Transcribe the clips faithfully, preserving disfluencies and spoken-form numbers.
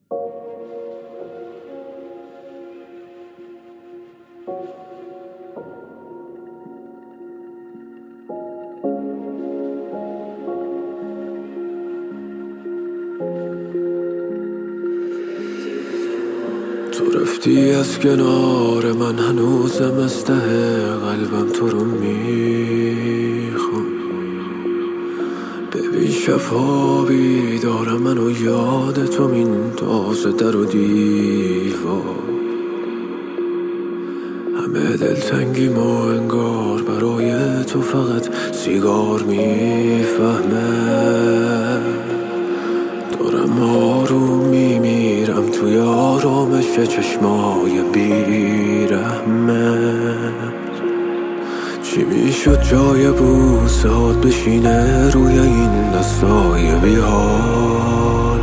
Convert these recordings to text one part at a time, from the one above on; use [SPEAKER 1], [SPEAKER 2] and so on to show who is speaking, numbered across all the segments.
[SPEAKER 1] تو رفتی از کنار من، هنوزم از ته قلبم تو رو میخوام. ببین شبها بیدارم منو یاد تو میندازه در و دیوار. همه دلتنگیم و انگار برای تو فقط سیگار میفهمه. دارم آروم میمیرم توی آرامش چشمای بیرحمت. چی میشد جای بوسات بشینه روی این دستای بیحالم؟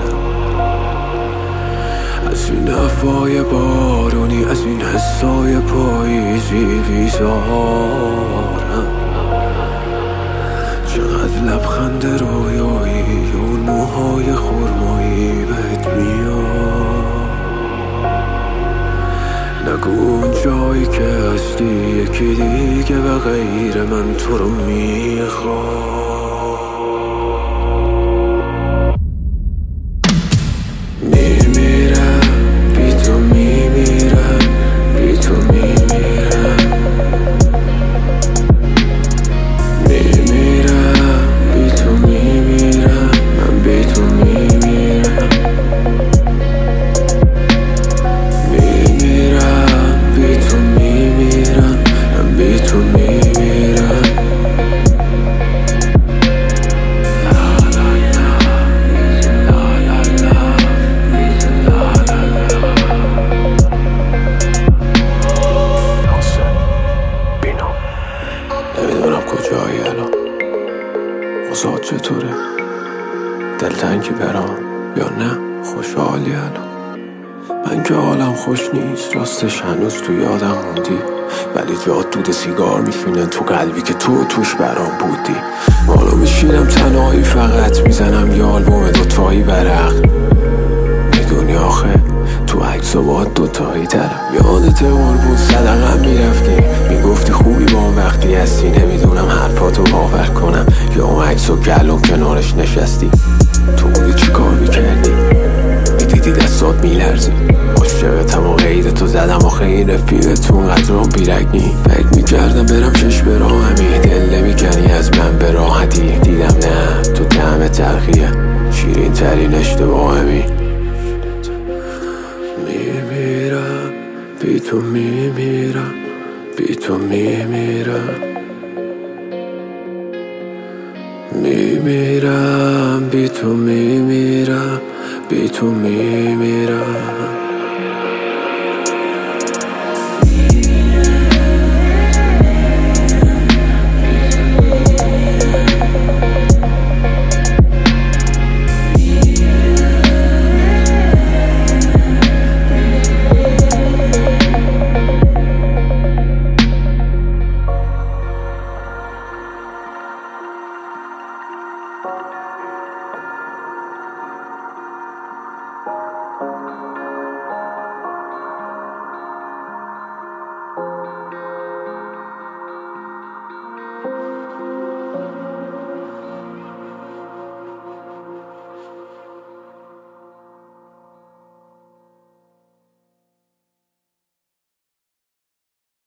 [SPEAKER 1] از این هوای بارونی، از این حسای پاییزی بیزارم. چقدر لبخند رویایی، اون موهای خرمایی بهت میاد. نگو اون جایی که هستی یکی دیگه به غیر من تو رو میخواد. نمیدونم کجایی الان، اوضاع چطوره؟ دلتنگی برام یا نه خوشحالی الان؟ من که حالم خوش نیست، راستش هنوز تو یادم موندی، ولی جات دود سیگار میشینه تو قلبی که تو توش برام بودی. حالا میشینم تنهایی فقط میزنم یه آلبوم دوتایی برق. میدونی آخه تو عکسا باید دوتایی ترم. یادت قربون صدقم میرفتی، میگفتی خوبی با اون وقتی هستی. نمیدونم حرفاتو باور کنم یا اون عکسو گلوم کنارش نشستی. تو بودی چی کار میکردی؟ میدیدی دستات میلرزی. عاشقتم و قیدتو زدم و خیلی رفیقتون قدرام بیرگنی. فکر میکردم برم چشم راهمی، دل نمیکنی از من به راحتی. دیدم نه تو طعم تلخیه، شیرین ترین اشتباهمی. میمیرم بی تو، میمیرم بی تو، میمیرم میمیرم بی تو، میمیرم بی تو، میمیرم.